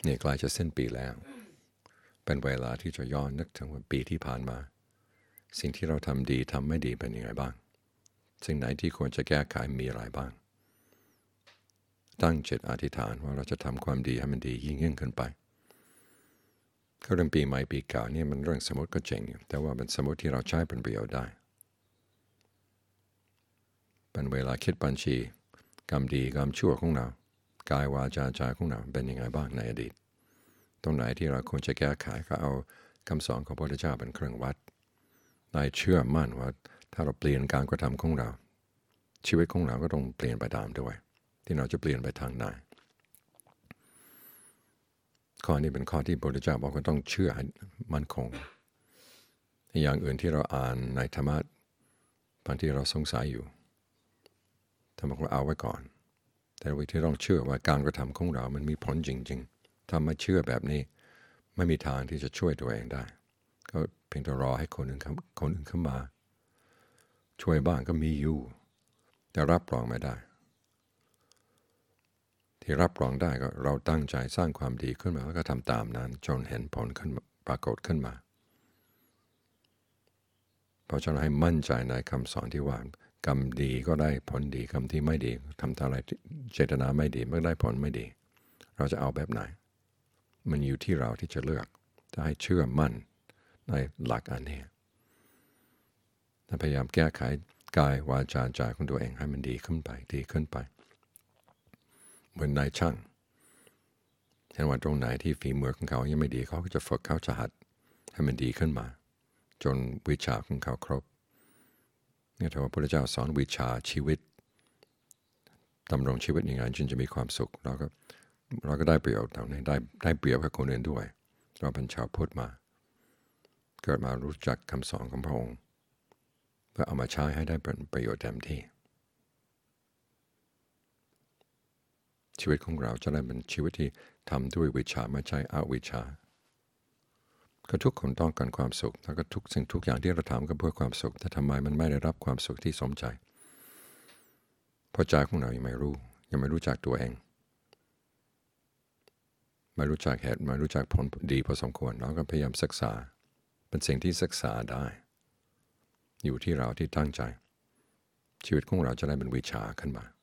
นี่ใกล้จะสิ้นปีแล้วเป็นเวลาที่จะย้อนนึกถึงปีที่ผ่านมาสิ่งที่เราทำดีทำไม่ดีเป็นยังไงบ้างสิ่งไหนที่ควรจะแก้ไขมีอะไรบ้างตั้งจิตอธิษฐานว่าเราจะทำความดีให้มันดียิ่งขึ้นไปก็เรื่องปีใหม่ปีเก่านี่มันเรื่องสมมติก็เจ๋งอยู่แต่ว่าเป็นสมมติที่เราใช้เป็นประโยชน์ได้เป็นเวลาคิดบัญชีกรรมดีกรรมชั่วของเรากายวาจาใจของเราเป็นยังไงบ้างในอดีตตรงไหนที่เราควรจะแก้ไขก็เอาคำสอนของพระพุทธเจ้าเป็นเครื่องวัดนายเชื่อมั่นว่าถ้าเราเปลี่ยนการกระทำของเราชีวิตของเราก็ต้องเปลี่ยนไปตามด้วยที่เราจะเปลี่ยนไปทางไหนข้อนี้เป็นข้อที่พระพุทธเจ้าบอกว่าต้องเชื่อให้มั่นคงอย่างอื่นที่เราอ่านในธรรมะบางทีเราสงสัยอยู่ท่านบอกว่าเอาไว้ก่อนแต่วิธีต้องเชื่อว่าการกระทำของเรามันมีผลจริงๆถ้าไม่เชื่อแบบนี้ไม่มีทางที่จะช่วยตัวเองได้ก็เพียงแต่รอให้คนอื่นเข้ามาช่วยบ้างก็มีอยู่แต่รับรองไม่ได้ที่รับรองได้ก็เราตั้งใจสร้างความดีขึ้นมาแล้วก็ทำตามนั้นจนเห็นผลขึ้นปรากฏขึ้นมาเพราะฉะนั้นให้มั่นใจในคำสอนที่ว่ากรรมดีก็ได้ผลดีกรรมที่ไม่ดีทำอะไรเจตนาไม่ดีไม่ได้ผลไม่ดีเราจะเอาแบบไหนมันอยู่ที่เราที่จะเลือกจะให้เชื่อมั่นในหลักอันนี้พยายามแก้ไขกายวาจาใจของตัวเองให้มันดีขึ้นไปเหมือนนายช่างเห็นว่าตรงไหนที่ฝีมือของเขายังไม่ดีเขาก็จะฝึกเขาจะหัดให้มันดีขึ้นมาจนวิชาของเขาครบนี่ถ้าว่าพระพุทธเจ้าสอนวิชาชีวิตดำรงชีวิตยังไงจึงจะมีความสุขเราก็ได้ประโยชน์ตรงนี้ได้เปรียบกับคนอื่นด้วยเราเป็นชาวพุทธมาเกิดมารู้จักคำสอนของพระองค์เพื่อเอามาใช้ให้ได้เป็นประโยชน์เต็มที่ชีวิตของเราจะได้เป็นชีวิตที่ทำด้วยวิชาไม่ใช่อวิชชาก็ทุกคนต้องการความสุขแล้วก็ทุกสิ่งทุกอย่างที่เราทำก็เพื่อความสุขแต่ทำไมมันไม่ได้รับความสุขที่สมใจเพราะใจของเรายังไม่รู้จักตัวเองไม่รู้จักเหตุไม่รู้จักผลดีพอสมควรเราก็พยายามศึกษาเป็นสิ่งที่ศึกษาได้อยู่ที่เราที่ตั้งใจชีวิตของเราจะได้เป็นวิชาขึ้นมา